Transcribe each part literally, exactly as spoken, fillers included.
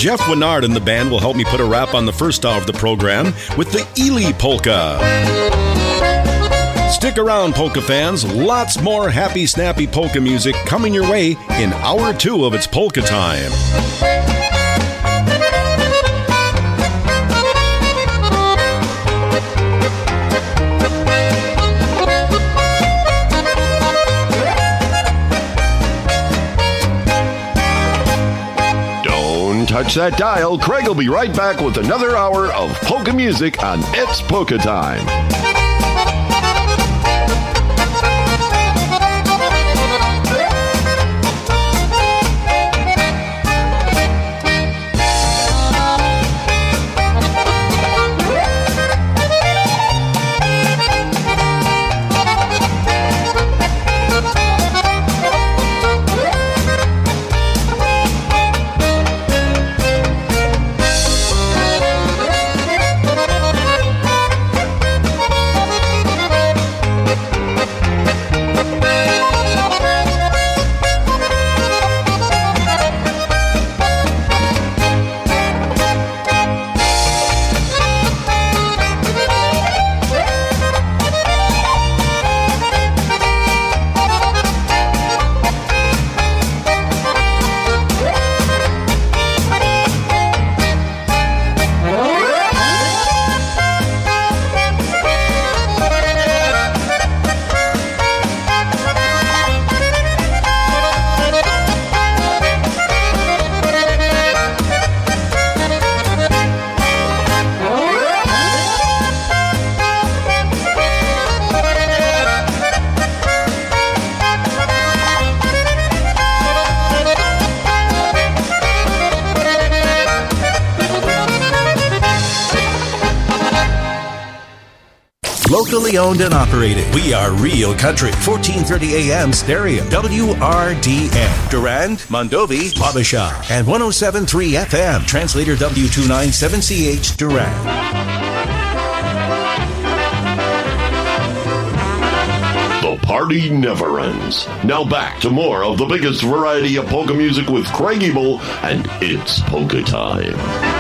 Jeff Winard and the band will help me put a wrap on the first hour of the program with the Ely Polka. Stick around, polka fans. Lots more happy, snappy polka music coming your way in hour two of It's Polka Time. Touch that dial. Craig will be right back with another hour of polka music on It's Polka Time. Locally owned and operated. We are Real Country. fourteen thirty A M stereo. W R D N. Durand, Mondovi, Wabasha. And one oh seven point three F M. Translator W two ninety-seven C H Durand. The party never ends. Now back to more of the biggest variety of polka music with Craig Ebel and It's Polka Time.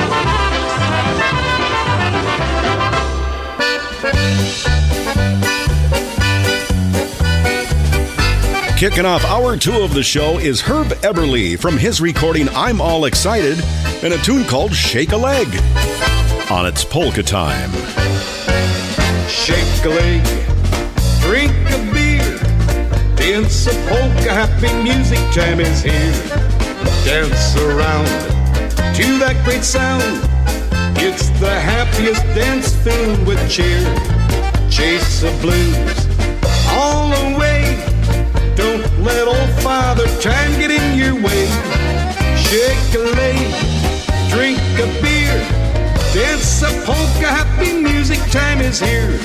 Kicking off hour two of the show is Herb Eberle from his recording I'm All Excited and a tune called Shake a Leg on It's Polka Time. Shake a leg, drink a beer, dance a polka, happy music time is here. Dance around to that great sound, it's the happiest dance filled with cheer. Chase the blues all the way, don't let old Father Time get in your way. Shake a leg, drink a beer, dance a polka, happy music time is here.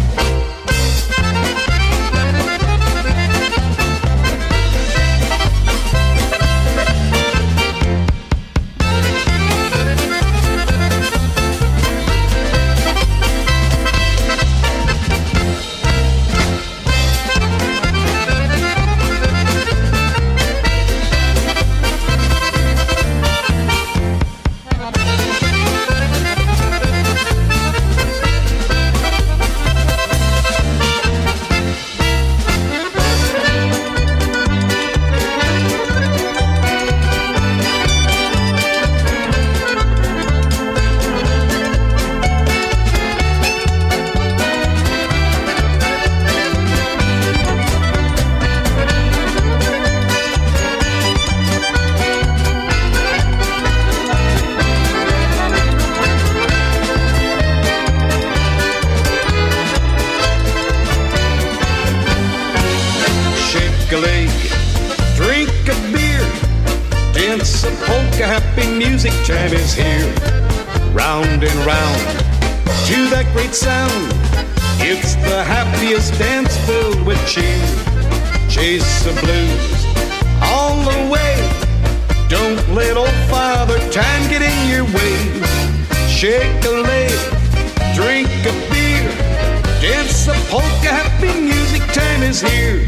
Time is here, round and round to that great sound. It's the happiest dance filled with cheer. Chase the blues all the way, don't let old Father Time get in your way. Shake a leg, drink a beer, dance a polka, happy music time is here.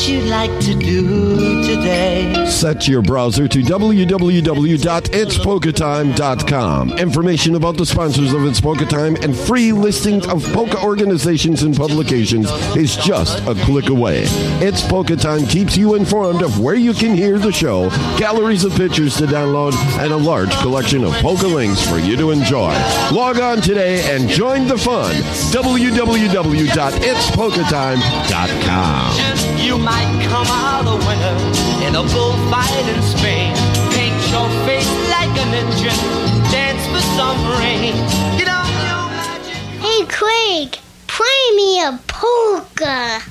you'd like to do today? Set your browser to w w w dot its polka time dot com. Information about the sponsors of It's Polka Time and free listings of polka organizations and publications is just a click away. It's Polka Time keeps you informed of where you can hear the show, galleries of pictures to download, and a large collection of polka links for you to enjoy. Log on today and join the fun. w w w dot its polka time dot com. You might come out a winner in a bullfight in Spain. Paint your face like a ninja, dance for some rain. You know, hey Craig, play me a polka.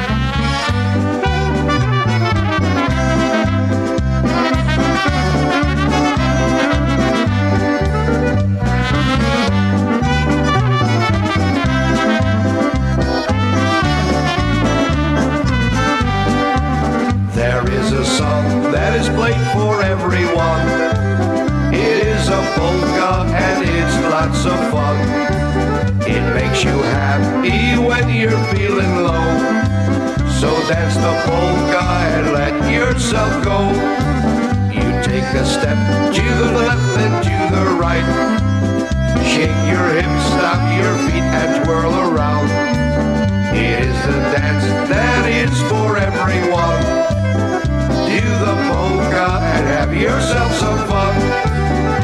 There is a song that is played for everyone. It is a polka and it's lots of fun. It makes you happy when you're feeling low. So dance the polka and let yourself go. You take a step to the left and to the right. Shake your hips, stop your feet and twirl around. It is the dance that is for everyone. Do the polka and have yourself some fun.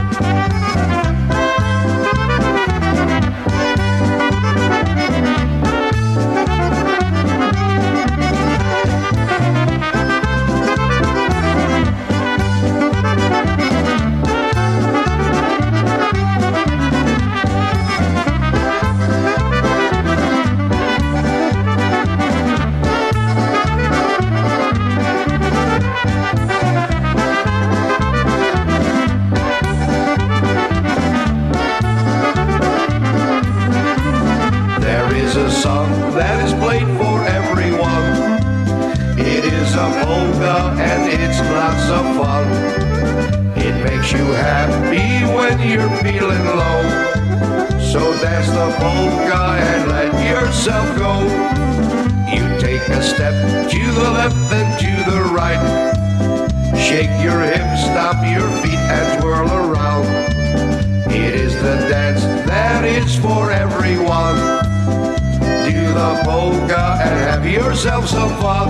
That is played for everyone. It is a polka and it's lots of fun. It makes you happy when you're feeling low. So dance the polka and let yourself go. You take a step to the left and to the right. Shake your hips, stop your feet and twirl around. It is the dance that is for everyone. Do the polka and have yourself some fun.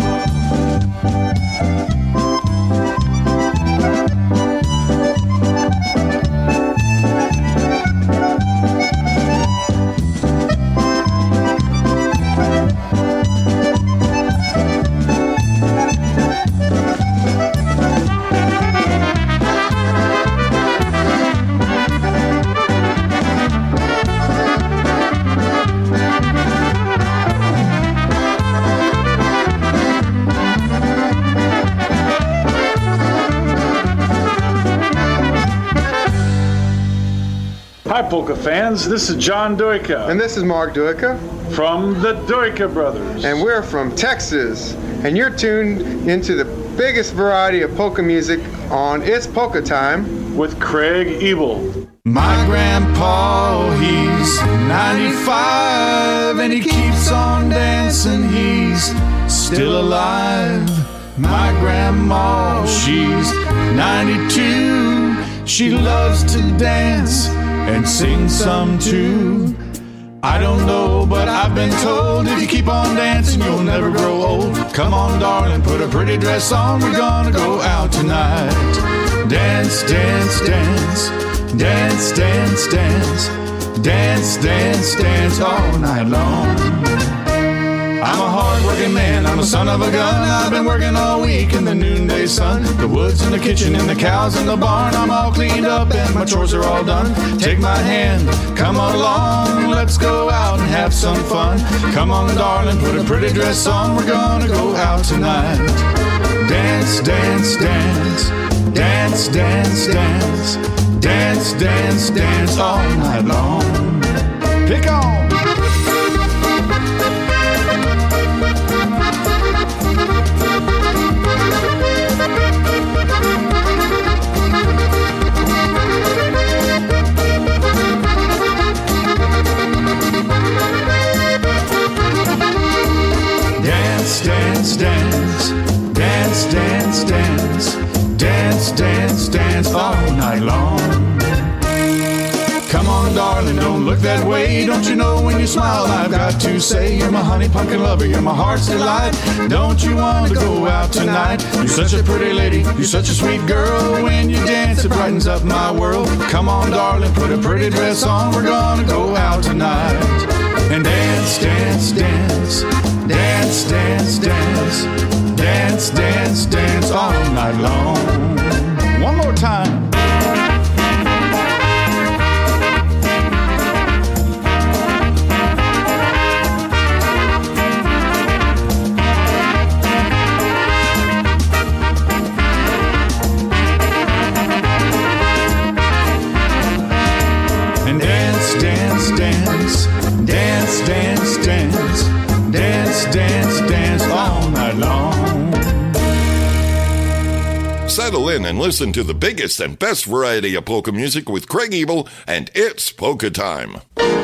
Hi, polka fans. This is John Durica. And this is Mark Durica. From the Durica Brothers. And we're from Texas. And you're tuned into the biggest variety of polka music on It's Polka Time. With Craig Ebel. My grandpa, he's ninety-five. And he keeps on dancing. He's still alive. My grandma, she's ninety-two. She loves to dance and sing some too. I don't know, but I've been told if you keep on dancing, you'll never grow old. Come on, darling, put a pretty dress on. We're gonna go out tonight. Dance, dance, dance. Dance, dance, dance. Dance, dance, dance all night long. I'm a hard-working man, I'm a son of a gun. I've been working all week in the noonday sun. The woods and the kitchen and the cows in the barn. I'm all cleaned up and my chores are all done. Take my hand, come along. Let's go out and have some fun. Come on, darling, put a pretty dress on. We're gonna go out tonight. Dance, dance, dance. Dance, dance, dance. Dance, dance, dance all night long. Pick on! Dance, dance, dance. that way. Don't you know when you smile, I've got to say, you're my honey pumpkin lover, you're my heart's delight. Don't you want to go out tonight? You're such a pretty lady, you're such a sweet girl. When you dance, it brightens up my world. Come on, darling, put a pretty dress on. We're gonna go out tonight and dance, dance, dance, dance, dance, dance, dance, dance, dance all night long. One more time. And dance, dance, dance, dance, dance, dance, dance, dance, dance all night long. Settle in and listen to the biggest and best variety of polka music with Craig Ebel, and it's Polka Time.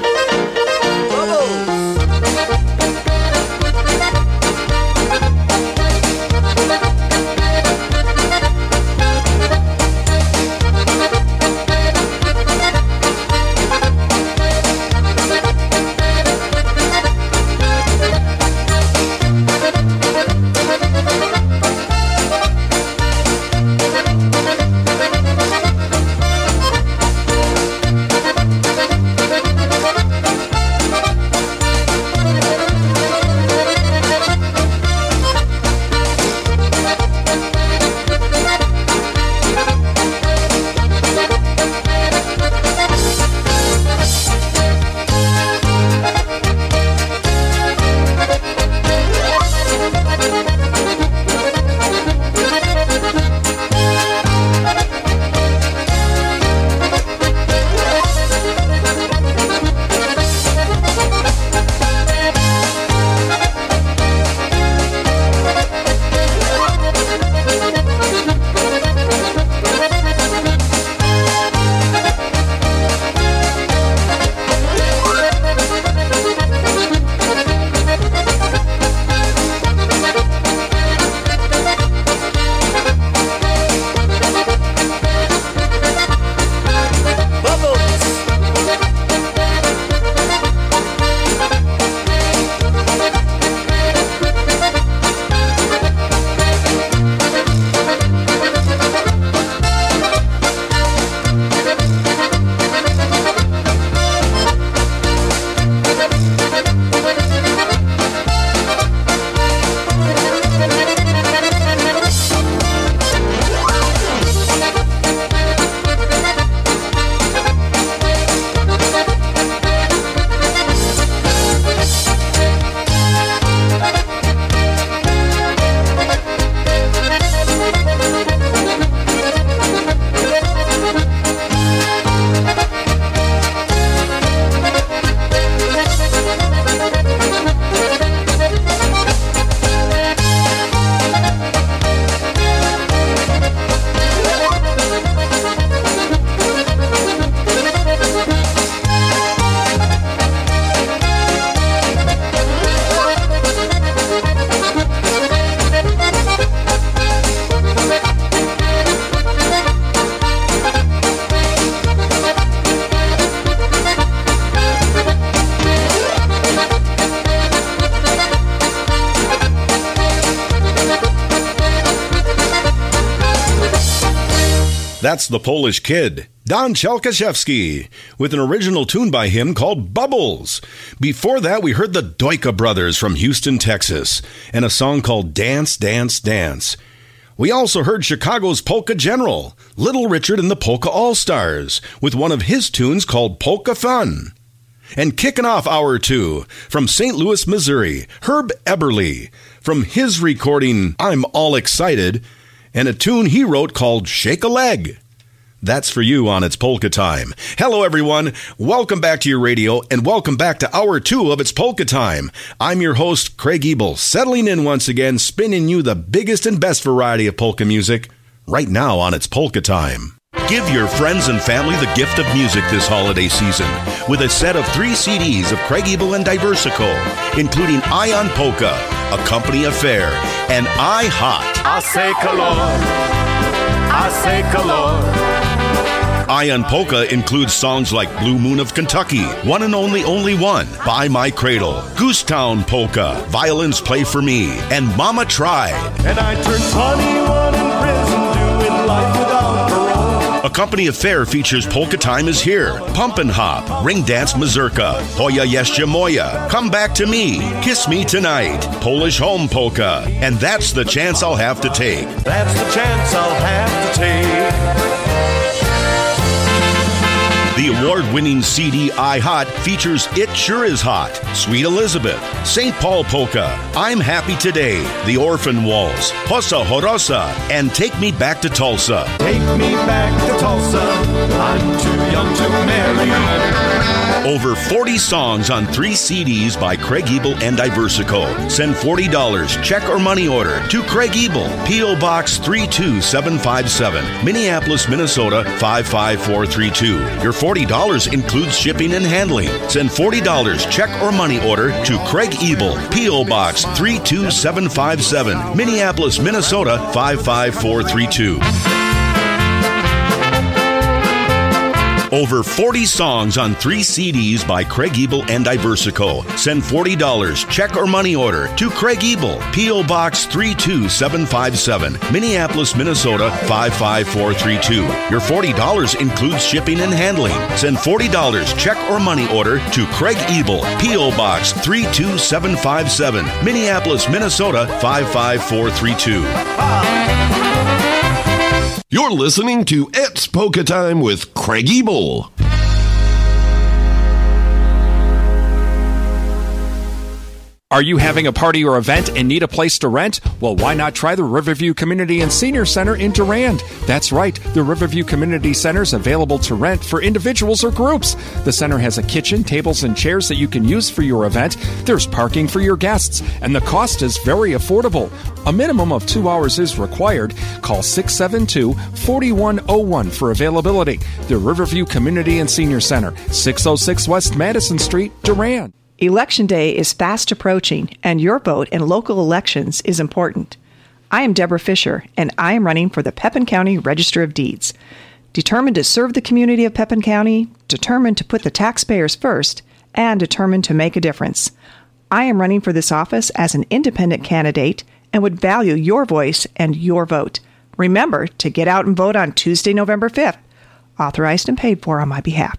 That's the Polish Kid, Don Chalkaszewski, with an original tune by him called Bubbles. Before that, we heard the Doika Brothers from Houston, Texas, and a song called Dance, Dance, Dance. We also heard Chicago's Polka General, Little Richard and the Polka All-Stars, with one of his tunes called Polka Fun. And kicking off hour two, from Saint Louis, Missouri, Herb Eberle, from his recording I'm All Excited, and a tune he wrote called Shake a Leg. That's for you on It's Polka Time. Hello, everyone. Welcome back to your radio, and welcome back to hour two of It's Polka Time. I'm your host, Craig Ebel, settling in once again, spinning you the biggest and best variety of polka music right now on It's Polka Time. Give your friends and family the gift of music this holiday season with a set of three C Ds of Craig Ebel and Diversico, including Ion Polka, A Company Affair, and I Hot. I say color, I say color. Ion Polka includes songs like Blue Moon of Kentucky, One and Only Only One, By My Cradle, Goosetown Polka, Violins Play For Me, and Mama Tried. And I turned twenty-one in prison, doing life without parole. A company affair features Polka Time Is Here, Pumpin' Hop, Ring Dance Mazurka, Hoya Jeszcze Moja, Come Back to Me, Kiss Me Tonight, Polish Home Polka, and That's the Chance I'll Have to Take. That's the chance I'll have to take. The award-winning C D I Hot features It Sure Is Hot, Sweet Elizabeth, Saint Paul Polka, I'm Happy Today, The Orphan Waltz, Hossa Horosa, and Take Me Back to Tulsa. Take me back to Tulsa, I'm too young to marry. Over forty songs on three C Ds by Craig Ebel and Iversico. Send forty dollars, check or money order, to Craig Ebel, P O. Box three two seven five seven, Minneapolis, Minnesota five five four three two. Your forty dollars includes shipping and handling. Send forty dollars, check or money order, to Craig Ebel, P O. Box three two seven five seven, Minneapolis, Minnesota five five four three two. Over forty songs on three C Ds by Craig Ebel and Iversico. Send forty dollars, check or money order, to Craig Ebel, P O. Box three two seven five seven, Minneapolis, Minnesota five five four three two. Your forty dollars includes shipping and handling. Send forty dollars, check or money order, to Craig Ebel, P O. Box three two seven five seven, Minneapolis, Minnesota five five four three two. You're listening to It's Polka Time with Craig Ebel. Are you having a party or event and need a place to rent? Well, why not try the Riverview Community and Senior Center in Durand? That's right, the Riverview Community Center is available to rent for individuals or groups. The center has a kitchen, tables, and chairs that you can use for your event. There's parking for your guests, and the cost is very affordable. A minimum of two hours is required. Call six seven two, four one zero one for availability. The Riverview Community and Senior Center, six oh six West Madison Street, Durand. Election Day is fast approaching, and your vote in local elections is important. I am Deborah Fisher, and I am running for the Pepin County Register of Deeds. Determined to serve the community of Pepin County, determined to put the taxpayers first, and determined to make a difference. I am running for this office as an independent candidate and would value your voice and your vote. Remember to get out and vote on Tuesday, November fifth. Authorized and paid for on my behalf.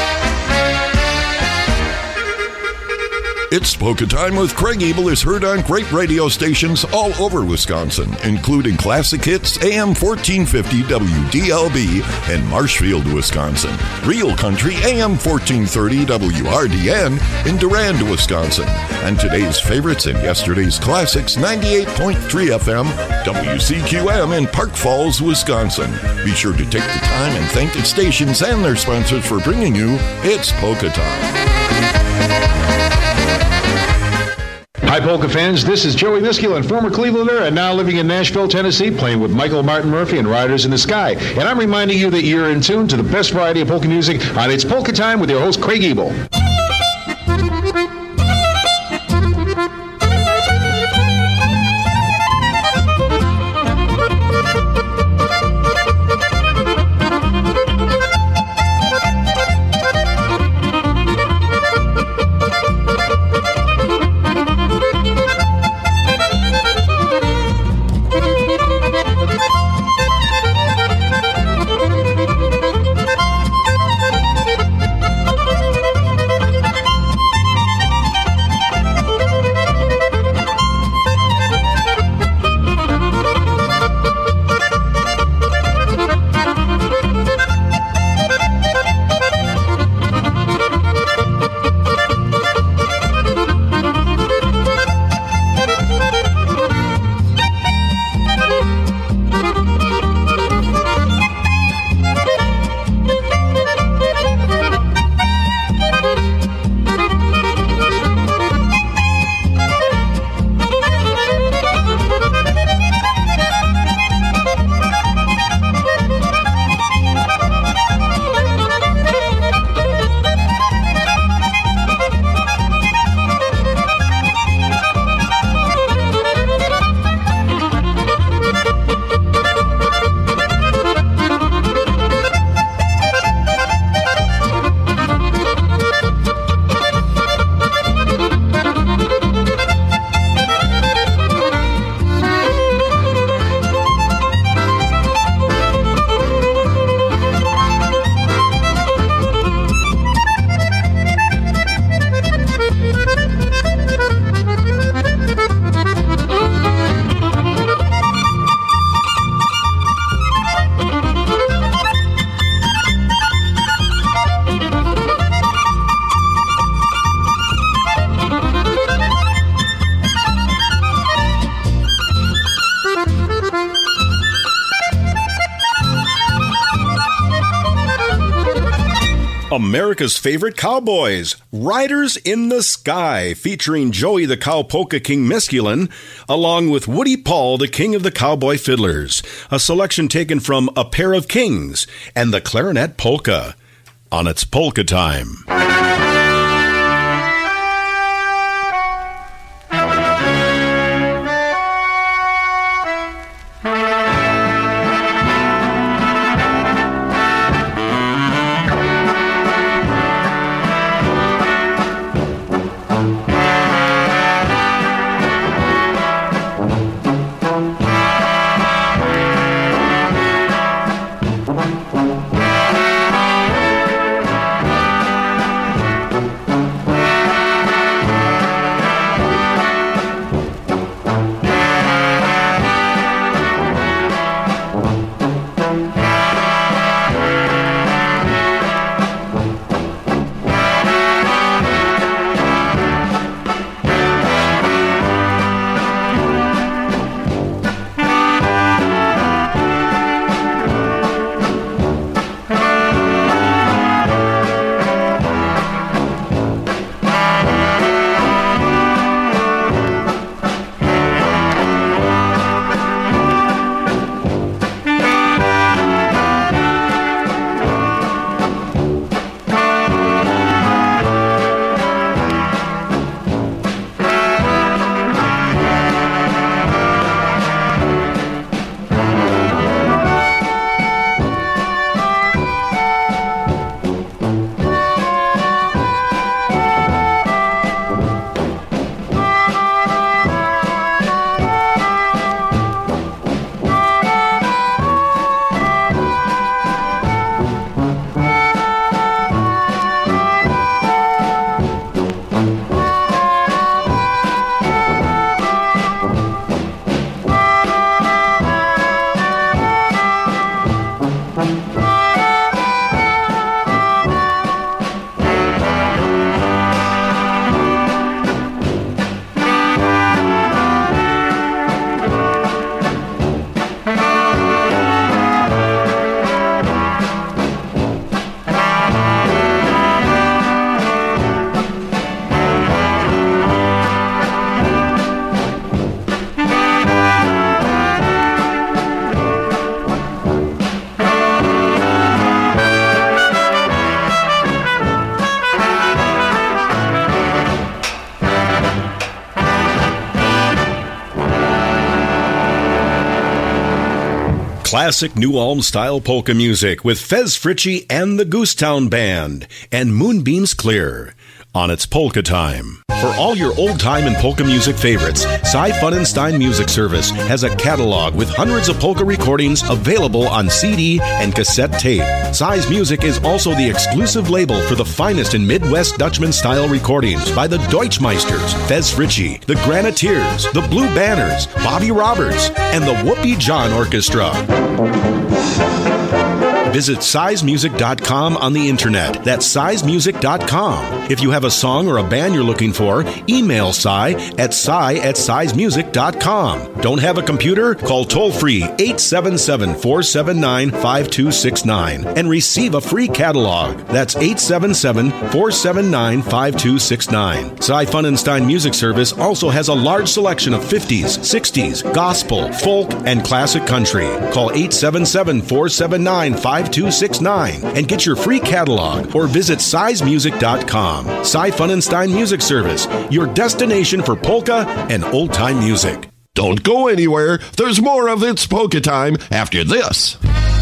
It's Polka Time with Craig Ebel is heard on great radio stations all over Wisconsin, including Classic Hits, A M fourteen fifty W D L B in Marshfield, Wisconsin. Real Country, A M fourteen thirty W R D N in Durand, Wisconsin. And today's favorites and yesterday's classics, ninety-eight point three F M, W C Q M in Park Falls, Wisconsin. Be sure to take the time and thank the stations and their sponsors for bringing you It's Polka Time. Hi, Polka fans. This is Joey Miskell, former Clevelander and now living in Nashville, Tennessee, playing with Michael Martin Murphey and Riders in the Sky. And I'm reminding you that you're in tune to the best variety of polka music on It's Polka Time with your host, Craig Ebel. America's favorite cowboys, Riders in the Sky, featuring Joey the Cow Polka King Mescaline, along with Woody Paul, the King of the Cowboy Fiddlers. A selection taken from A Pair of Kings and the Clarinet Polka. On It's Polka Time. Classic New Ulm-style polka music with Fez Fritchie and the Goosetown Band and Moonbeams Clear on It's Polka Time. For all your old-time and polka music favorites, Cy Funenstein Music Service has a catalog with hundreds of polka recordings available on C D and cassette tape. Cy's Music is also the exclusive label for the finest in Midwest Dutchman-style recordings by the Deutschmeisters, Fez Fritchie, the Graniteers, the Blue Banners, Bobby Roberts, and the Whoopie John Orchestra. Visit size music dot com on the internet. That's size music dot com. If you have a song or a band you're looking for, email Cy at cy at size music dot com. Don't have a computer? Call toll-free eight seven seven, four seven nine, five two six nine and receive a free catalog. That's eight seven seven, four seven nine, five two six nine. Cy Funenstein Music Service also has a large selection of fifties, sixties, gospel, folk, and classic country. Call eight seven seven, four seven nine, five two six nine and get your free catalog or visit size music dot com. Cy Funenstein Music Service, your destination for polka and old-time music. Don't go anywhere. There's more of It's Polka Time after this.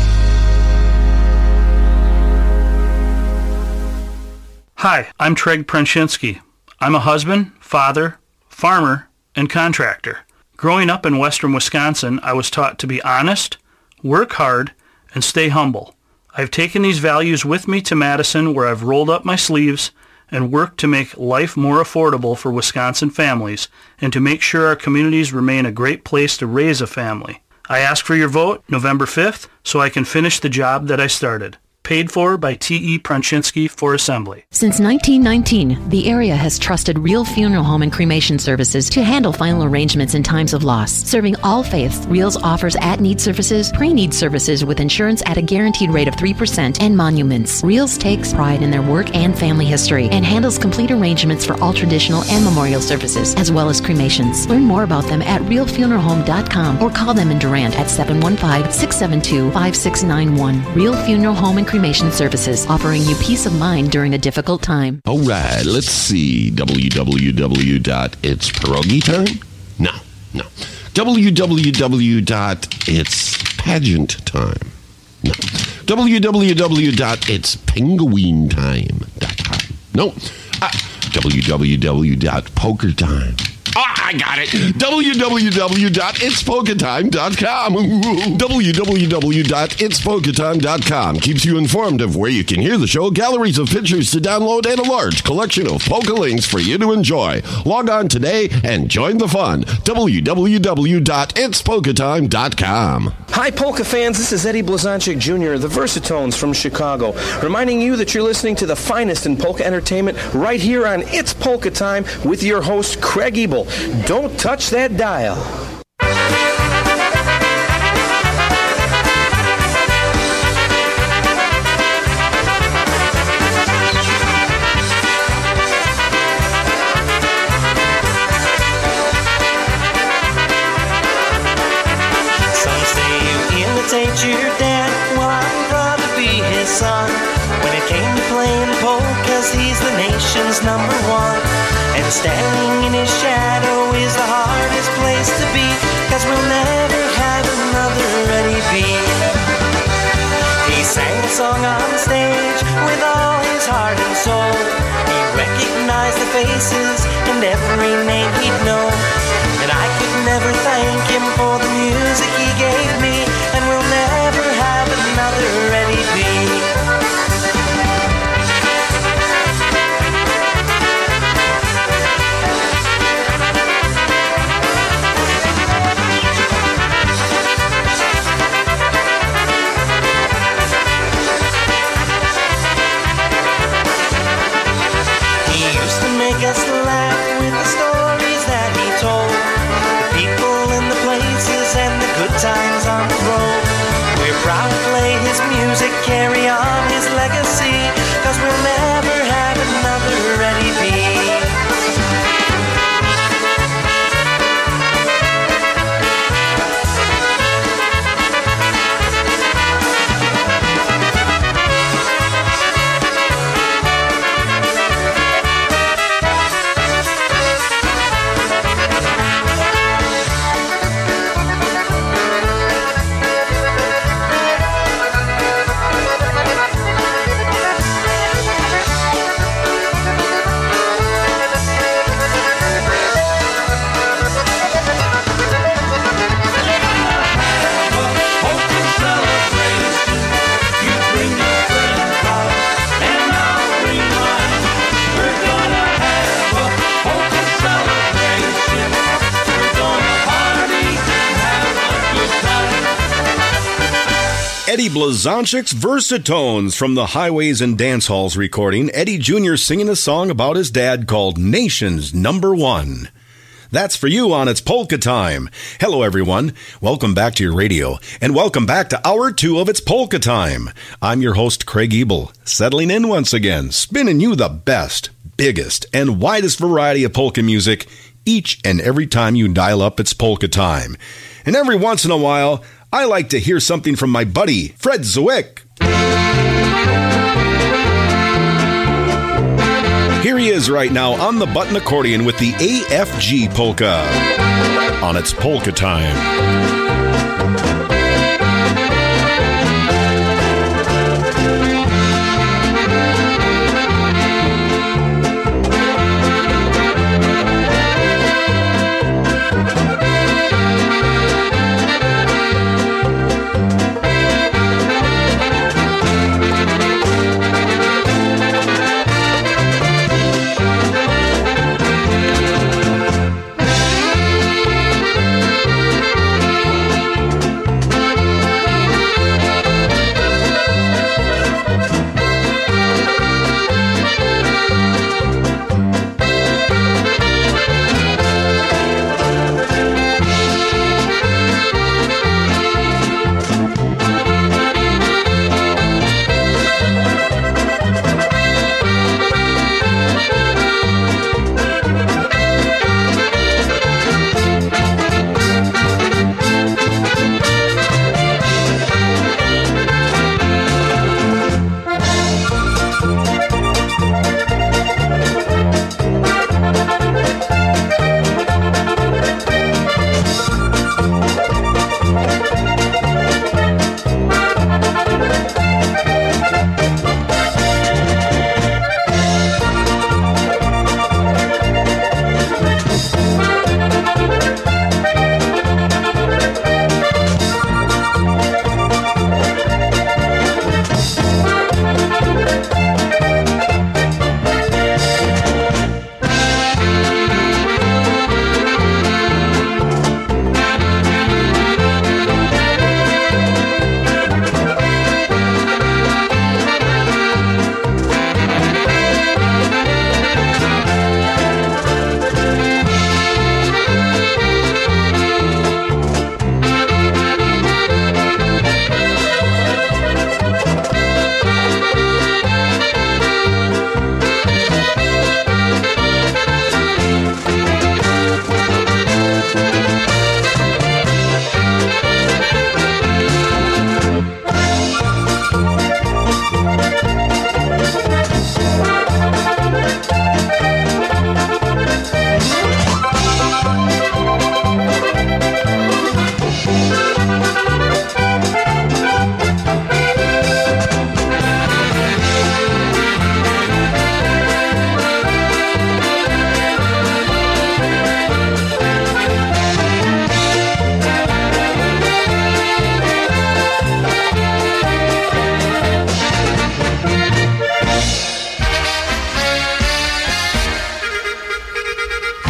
Hi, I'm Treg Prenshinsky. I'm a husband, father, farmer, and contractor. Growing up in western Wisconsin, I was taught to be honest, work hard, and stay humble. I've taken these values with me to Madison, where I've rolled up my sleeves and worked to make life more affordable for Wisconsin families and to make sure our communities remain a great place to raise a family. I ask for your vote November fifth so I can finish the job that I started. Paid for by T E. Prunchinsky for assembly. Since nineteen nineteen, the area has trusted Real Funeral Home and Cremation Services to handle final arrangements in times of loss. Serving all faiths, Reals offers at-need services, pre-need services with insurance at a guaranteed rate of three percent, and monuments. Reals takes pride in their work and family history and handles complete arrangements for all traditional and memorial services, as well as cremations. Learn more about them at real funeral home dot com or call them in Durant at seven one five, six seven two, five six nine one. Real Funeral Home and Cremation Services, offering you peace of mind during a difficult time. All right, let's see. w w w dot its pierogi time? No, no. w w w dot its pageant time? No. w w w dot its penguin time dot com? No. Uh, w w w dot poker time. Oh, I got it. w w w dot its polka time dot com. w w w dot its polka time dot com keeps you informed of where you can hear the show, galleries of pictures to download, and a large collection of polka links for you to enjoy. Log on today and join the fun. w w w dot its polka time dot com. Hi, polka fans. This is Eddie Blazonczyk Junior, the Versatones from Chicago, reminding you that you're listening to the finest in polka entertainment right here on It's Polka Time with your host, Craig Ebel. Don't touch that dial. Some say you imitate your dad. Well, I'm proud to be his son. When it came to playing polkas, he's the nation's number one. And standing in his shadow is the hardest place to be, 'cause we'll never have another Eddie B. He sang a song on stage with all his heart and soul. He recognized the faces and every name he'd know. And I could never thank him for the music he gave me, and we'll never have another Eddie B. Us laugh with the stories that he told, the people and the places and the good times on the road. We're proud to play his music, carry on his legacy, 'cause we'll never have another Eddie B. Eddie Blazonczyk's Versatones from the Highways and Dance Halls recording. Eddie Junior singing a song about his dad called Nation's Number One. That's for you on It's Polka Time. Hello, everyone. Welcome back to your radio, and welcome back to Hour two of It's Polka Time. I'm your host, Craig Ebel, settling in once again, spinning you the best, biggest, and widest variety of polka music each and every time you dial up It's Polka Time. And every once in a while, I like to hear something from my buddy, Fred Zwick. Here he is right now on the button accordion with the A F G polka on It's Polka Time.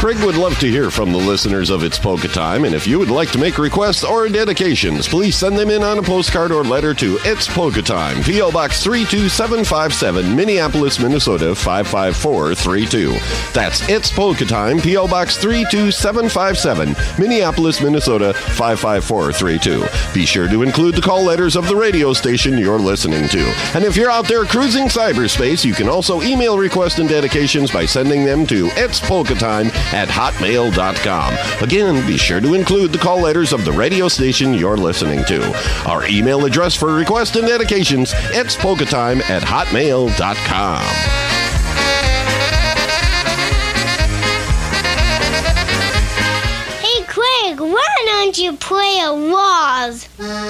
Craig would love to hear from the listeners of It's Polka Time, and if you would like to make requests or dedications, please send them in on a postcard or letter to It's Polka Time, P O. Box three two seven five seven, Minneapolis, Minnesota five five four three two. That's It's Polka Time, P O. Box three two seven five seven, Minneapolis, Minnesota five five four three two. Be sure to include the call letters of the radio station you're listening to. And if you're out there cruising cyberspace, you can also email requests and dedications by sending them to It's Polka Time at hotmail dot com. Again, be sure to include the call letters of the radio station you're listening to. Our email address for requests and dedications, it's polka time at hotmail dot com. Hey, Craig, why don't you play a waltz?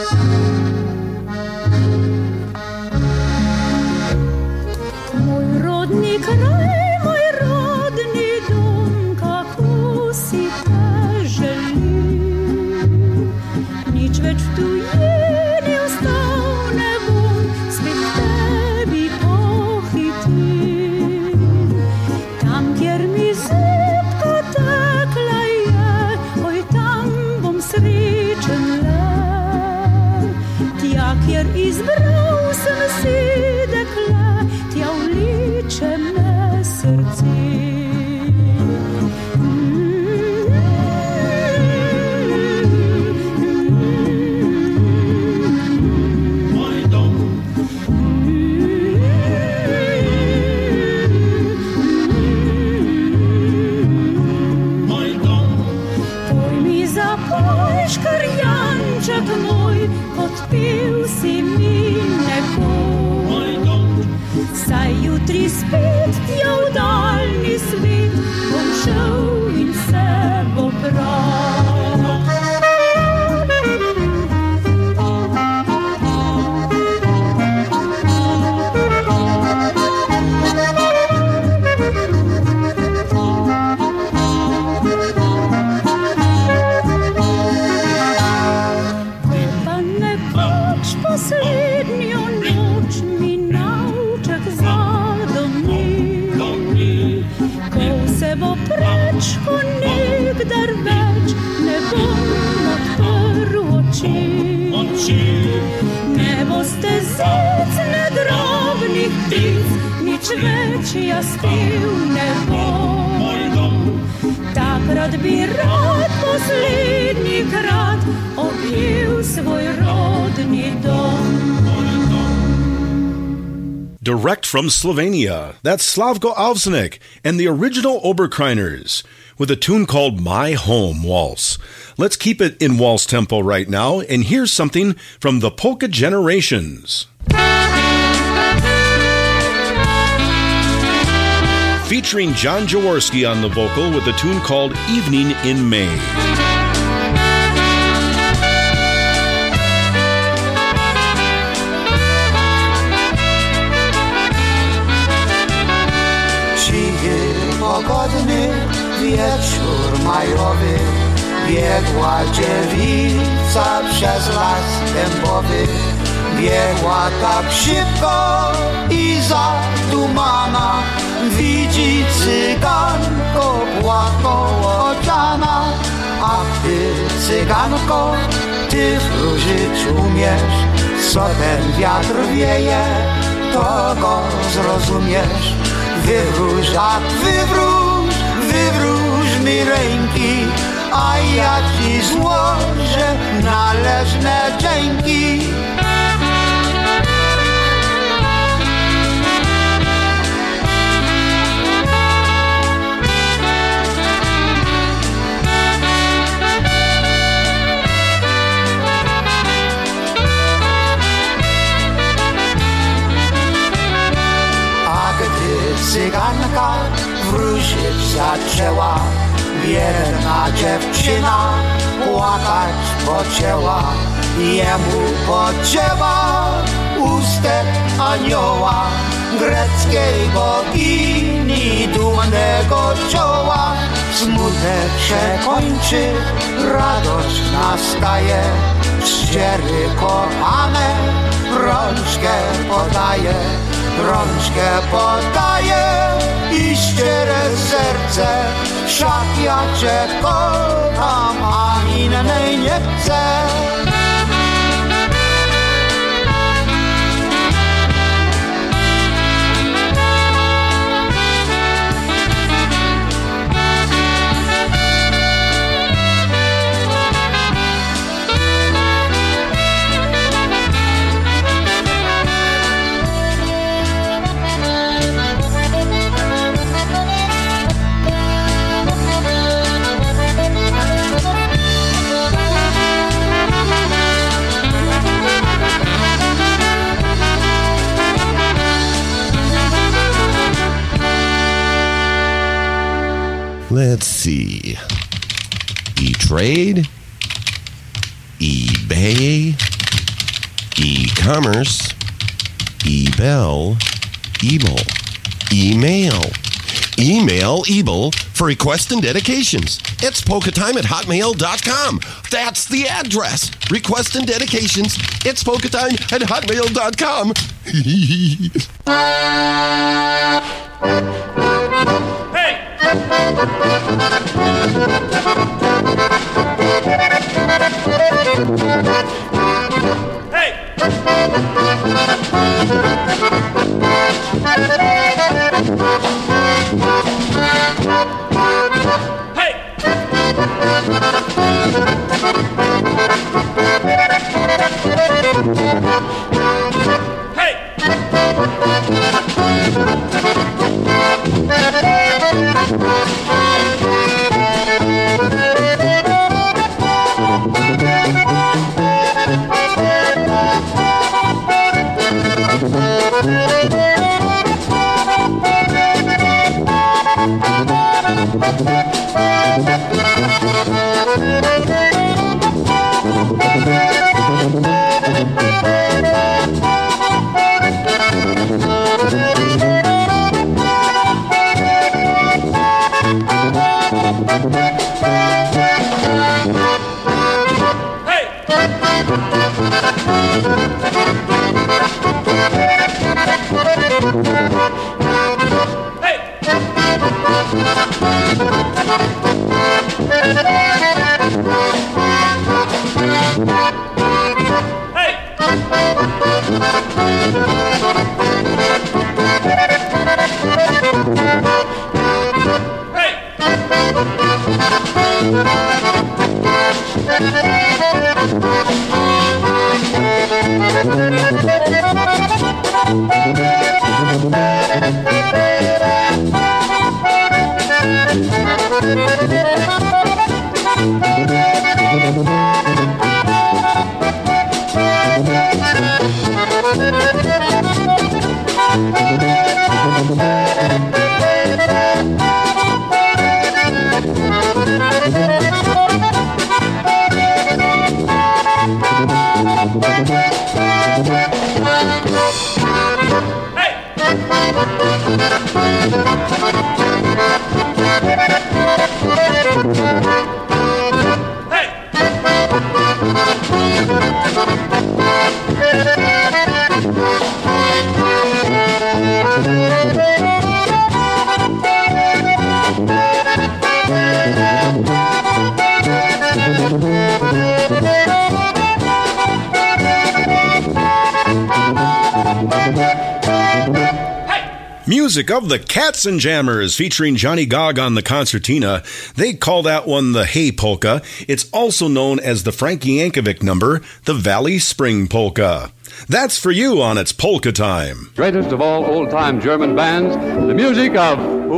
Mój rodny kraj, mój rodny dom, kako si te želim. Nič več v tujini ostal ne bom, spet k tebi pohitim. Tam, kjer mi zebka tekla je, oj, tam bom srečen le. Tja, kjer izbral sem si dekle, tja vliče me srce. Škrjanček moj, odpil si mi nekoč. Saj jutri spet tja v daljni svet bom šel in se bo bral. Poslednjo noč mi nauček zadoni, ko se bo preč, ko nikdar več ne bom odprl oči. Ne boste zic, ne drobnih ptic, nič več jaz pil ne bom. Takrat bi rad poslednji krat objel svoj rodni dom. Direct from Slovenia, that's Slavko Avsenik and the original Oberkreiners with a tune called My Home Waltz. Let's keep it in waltz tempo right now, and here's something from the Polka Generations. Featuring John Jaworski on the vocal with a tune called Evening in May. Pogodny wieczór majowy, biegła dziewica przez las dębowy. Biegła tak szybko i zadumana, widzi cyganko płatką odziana. Ach ty cyganko, ty wróżyć umiesz, co ten wiatr wieje, to go zrozumiesz. Wywróż, a wywróż, wywróż mi ręki, a ja ci złożę należne dzięki. Cyganka wróżyć zaczęła, wierna dziewczyna płakać poczęła. Jemu pocięła ustek anioła, greckiej bogini dumnego czoła. Smutek się kończy, radość nastaje, szczery kochane rączkę podaje. Rączkę podaje i szczere serce wszak ja cię kocham, a innej nie chcę. Let's see. E-trade, eBay, e-commerce, eBell, Ebel, email. Email Ebel for requests and dedications. It's polka time at hotmail dot com. That's the address. Requests and dedications. It's polka time at hotmail dot com. Hey! Hey! Music of the Katzenjammers featuring Johnny Gog on the concertina. They call that one the Hay Polka. It's also known as the Frankie Yankovic number, the Valley Spring Polka. That's for you on It's Polka Time. Greatest of all old-time German bands, the music of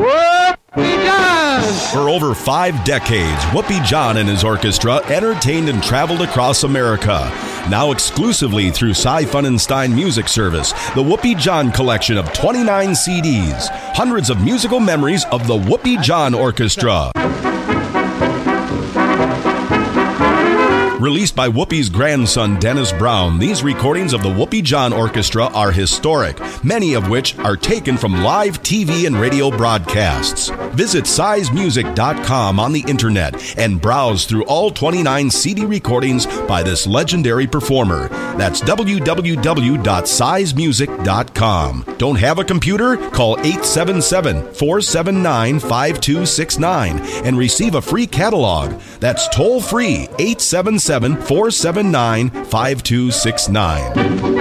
Whoopie John! For over five decades, Whoopie John and his orchestra entertained and traveled across America. Now exclusively through Sci-Fun and Stein Music Service, the Whoopie John collection of twenty-nine C Ds. Hundreds of musical memories of the Whoopie John Orchestra. Released by Whoopi's grandson, Dennis Brown, these recordings of the Whoopi John Orchestra are historic, many of which are taken from live T V and radio broadcasts. Visit size music dot com on the internet and browse through all twenty-nine C D recordings by this legendary performer. That's w w w dot size music dot com. Don't have a computer? Call eight seven seven, four seven nine, five two six nine and receive a free catalog. That's toll free, eight seven seven, four seven nine, five two six nine.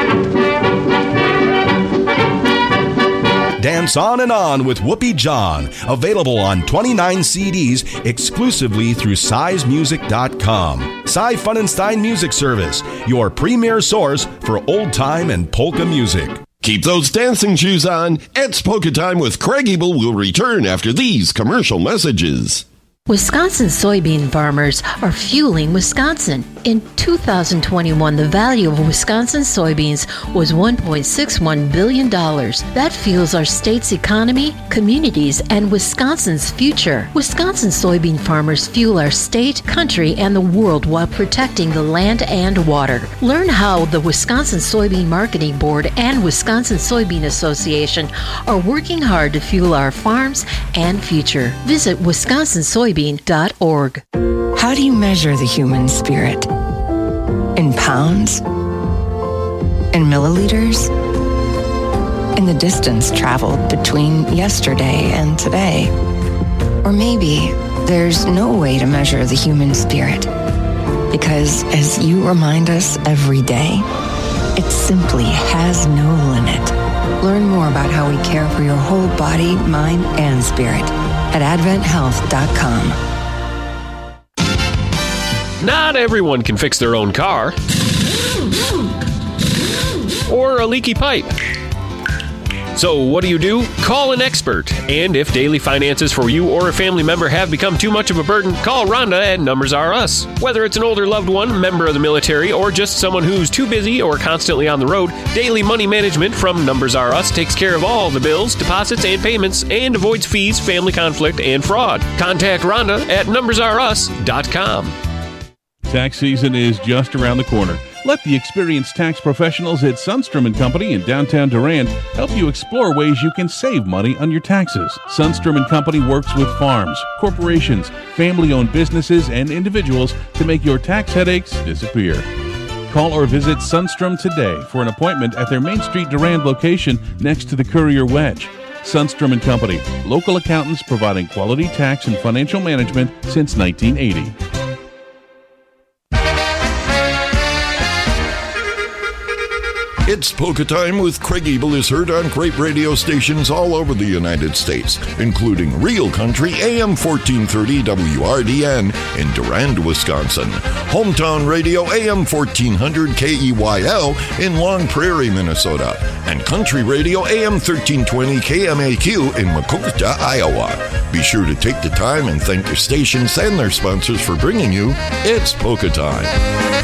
Dance On and On with Whoopi John. Available on twenty-nine C Ds exclusively through size music dot com. Cy Funenstein Music Service, your premier source for old time and polka music. Keep those dancing shoes on. It's Polka Time with Craig Ebel will return after these commercial messages. Wisconsin soybean farmers are fueling Wisconsin. In two thousand twenty-one, the value of Wisconsin soybeans was one point six one billion dollars. That fuels our state's economy, communities, and Wisconsin's future. Wisconsin soybean farmers fuel our state, country, and the world while protecting the land and water. Learn how the Wisconsin Soybean Marketing Board and Wisconsin Soybean Association are working hard to fuel our farms and future. Visit wisconsin soybean dot org. How do you measure the human spirit? In pounds? In milliliters? In the distance traveled between yesterday and today? Or maybe there's no way to measure the human spirit, because as you remind us every day, it simply has no limit. Learn more about how we care for your whole body, mind, and spirit at advent health dot com. Not everyone can fix their own car or a leaky pipe. So what do you do? Call an expert. And if daily finances for you or a family member have become too much of a burden, call Rhonda at Numbers R Us. Whether it's an older loved one, member of the military, or just someone who's too busy or constantly on the road, Daily Money Management from Numbers R Us takes care of all the bills, deposits, and payments and avoids fees, family conflict, and fraud. Contact Rhonda at numbers r us dot com. Tax season is just around the corner. Let the experienced tax professionals at Sundstrom and Company in downtown Durand help you explore ways you can save money on your taxes. Sundstrom and Company works with farms, corporations, family-owned businesses, and individuals to make your tax headaches disappear. Call or visit Sundstrom today for an appointment at their Main Street Durand location next to the Courier Wedge. Sundstrom and Company, local accountants providing quality tax and financial management since nineteen eighty. It's Polka Time with Craig Ebel is heard on great radio stations all over the United States, including Real Country A M fourteen thirty W R D N in Durand, Wisconsin, Hometown Radio A M fourteen hundred K E Y L in Long Prairie, Minnesota, and Country Radio A M thirteen twenty K M A Q in Maquoketa, Iowa. Be sure to take the time and thank your stations and their sponsors for bringing you It's Polka Time.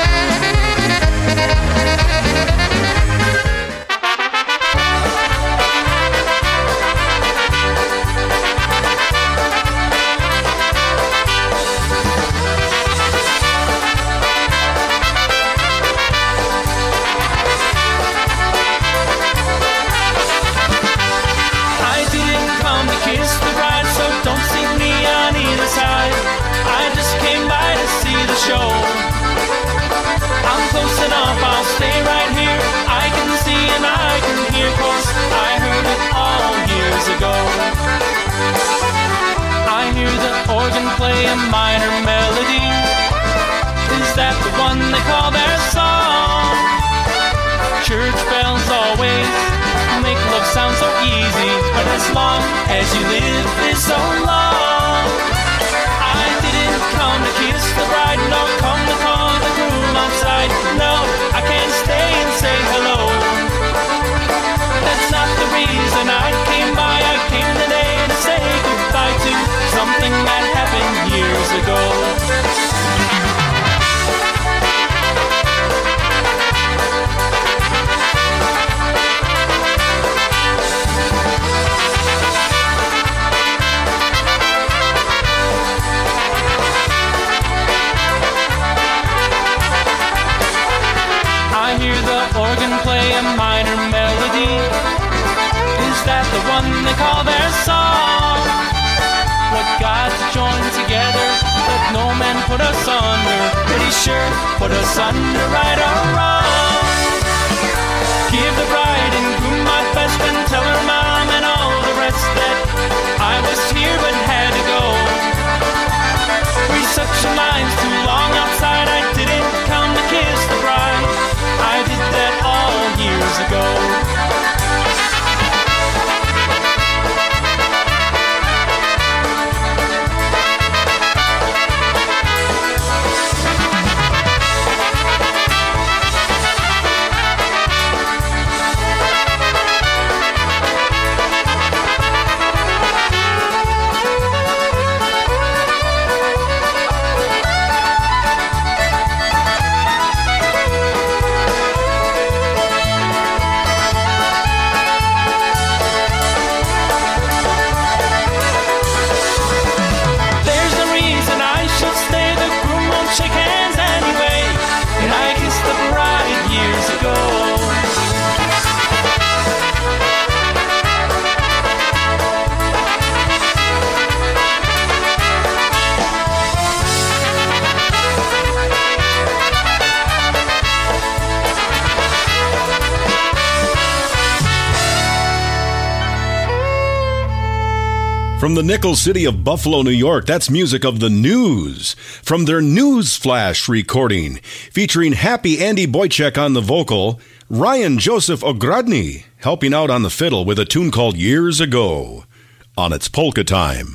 Play a minor melody. Is that the one they call their song? Church bells always make love sound so easy, but as long as you live is so long. I didn't come to kiss the bride, nor come to call the groom outside. No, I can't stay and say hello. That's not the reason I came by. I came today to say goodbye to something that happened years ago. the organ play a minor melody. Is that the one they call their song? What God's joined together, let no man put us under. Pretty sure put us under, right or wrong. Give the bride and groom my best friend, tell her mom and all the rest that I was here but had to go. Reception lines too long outside, I didn't come to kiss the bride. I did that all years ago. From the Nickel City of Buffalo, New York, that's music of the News. From their News Flash recording, featuring Happy Andy Boychek on the vocal, Ryan Joseph Ogrodny helping out on the fiddle with a tune called Years Ago. On It's Polka Time.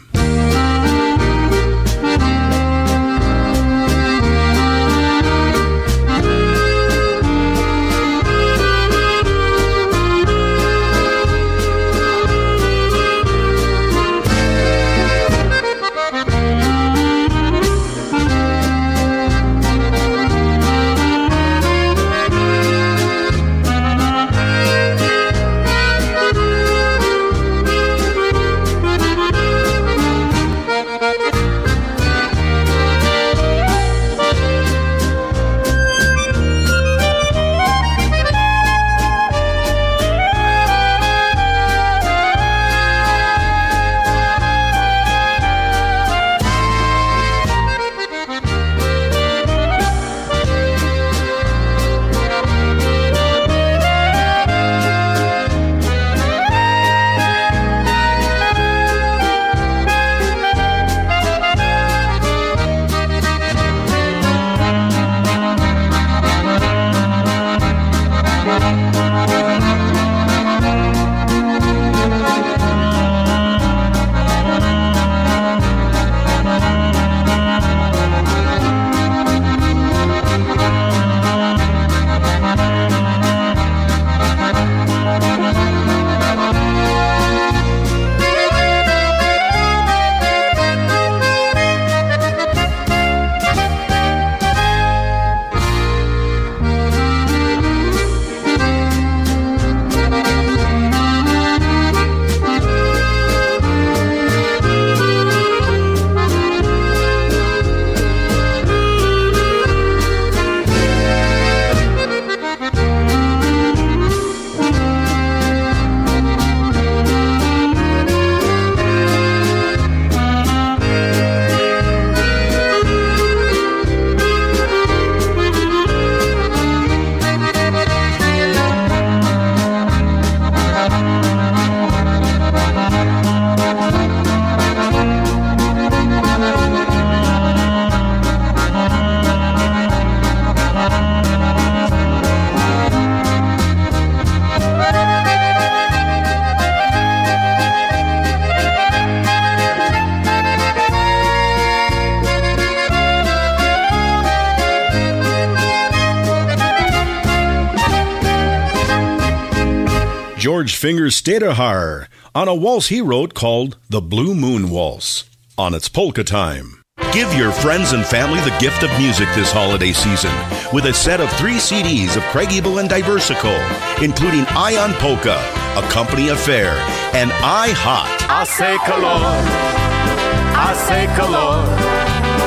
George Finger Stedehar on a waltz he wrote called The Blue Moon Waltz. On It's Polka Time. Give your friends and family the gift of music this holiday season with a set of three C Ds of Craig Ebel and Diversico, including Ion Polka, A Company Affair, and I Hot. I say color, I say color.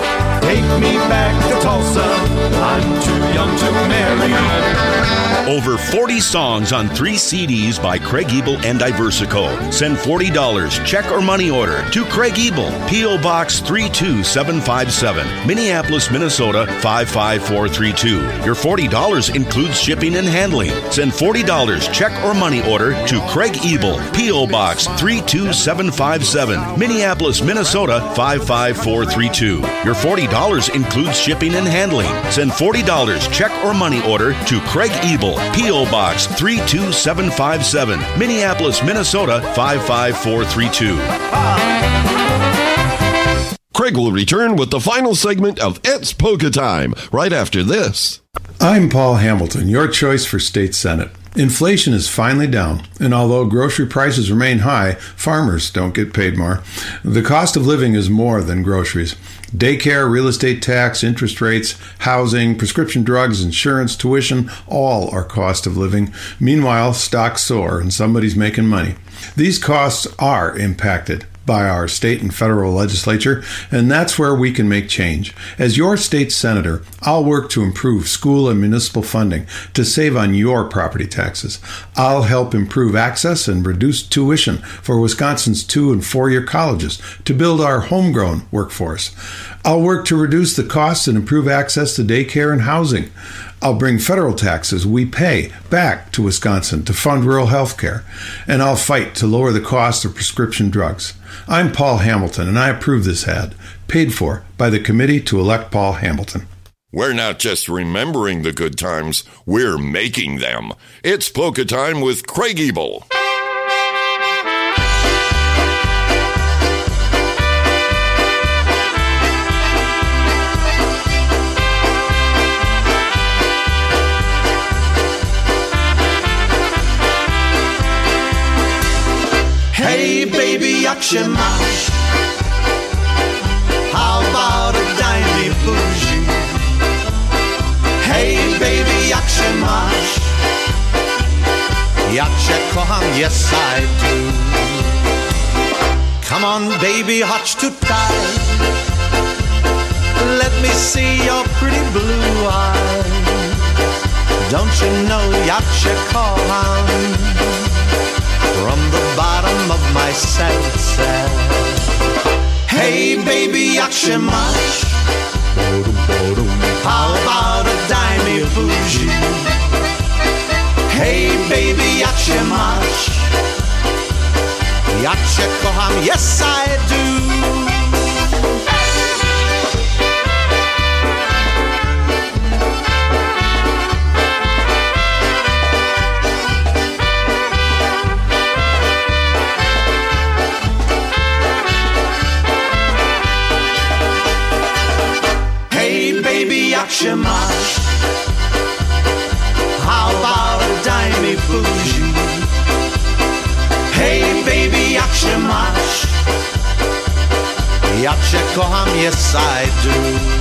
Take me back to Tulsa, I'm too young to marry. Over forty songs on three C Ds by Craig Ebel and Iversico. Send forty dollars, check or money order, to Craig Ebel, P O. Box three two seven five seven, Minneapolis, Minnesota five five four three two. Your forty dollars includes shipping and handling. Send forty dollars, check or money order, to Craig Ebel, P O. Box three two seven five seven, Minneapolis, Minnesota five five four three two. Your forty dollars includes shipping and handling. Send forty dollars, check or money order, to Craig Ebel, P O. Box three two seven five seven, Minneapolis, Minnesota five five four three two. Craig will return with the final segment of It's Polka Time right after this. I'm Paul Hamilton, your choice for state senate. Inflation is finally down, and although grocery prices remain high, farmers don't get paid more. The cost of living is more than groceries. Daycare, real estate tax, interest rates, housing, prescription drugs, insurance, tuition, all are cost of living. Meanwhile, stocks soar and somebody's making money. These costs are impacted by our state and federal legislature, and that's where we can make change. As your state senator, I'll work to improve school and municipal funding to save on your property taxes. I'll help improve access and reduce tuition for Wisconsin's two- and four-year colleges to build our homegrown workforce. I'll work to reduce the costs and improve access to daycare and housing. I'll bring federal taxes we pay back to Wisconsin to fund rural health care, and I'll fight to lower the cost of prescription drugs. I'm Paul Hamilton, and I approve this ad, paid for by the committee to elect Paul Hamilton. We're not just remembering the good times, we're making them. It's Polka Time with Craig Ebel. Hey baby, jak się masz? How about a dime bougie? Hey baby, jak się masz? Jak cię kocham, yes I do. Come on baby, chodź tutaj. Let me see your pretty blue eyes. Don't you know jak cię kocham? From the bottom of my serce. Hey baby, jak się masz? How about a dime bougie? Hey baby, jak się masz? Jak cię kocham, yes I do. Jak się masz? How about a dime bougie? Hey baby, jak się masz? Jak cię kocham, yes I do.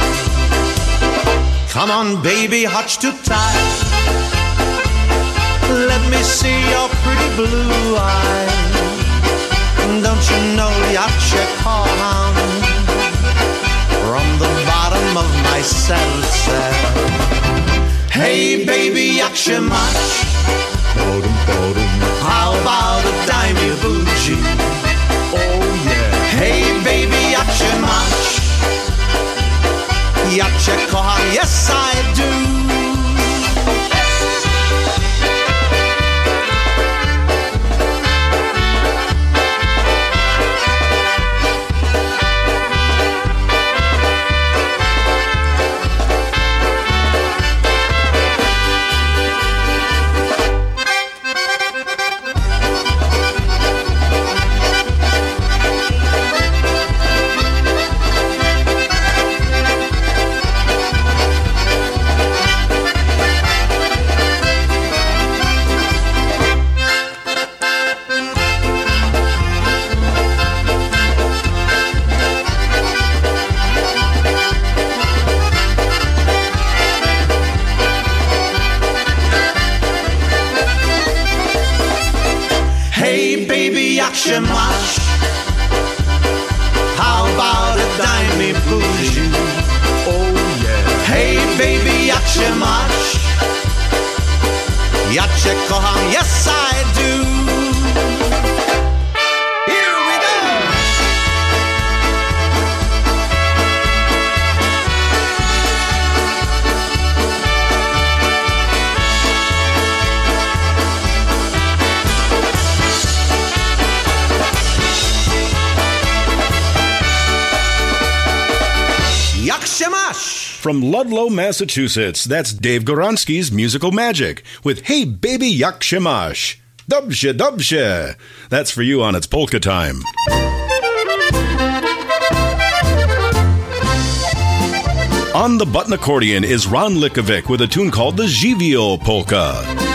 Come on baby, chodź tutaj. Let me see your pretty blue eyes. Don't you know jak cię kocham? From the bottom of my serce. Hey baby, jak się masz? How about a dime bougie? Oh yeah. Hey baby, jak się masz? Jak cię kocham, yes I do. się masz? How about a dime bougie? Oh yeah. Hey baby, jak się masz? Ja cię kocham, yes I do. Here we go. Jak się masz? From Ludlow, Massachusetts, that's Dave Goronsky's Musical Magic with Hey Baby Jak się masz? Dobrze, dobrze. That's for you on It's Polka Time. On the button accordion is Ron Likovic with a tune called the Żywioł Polka.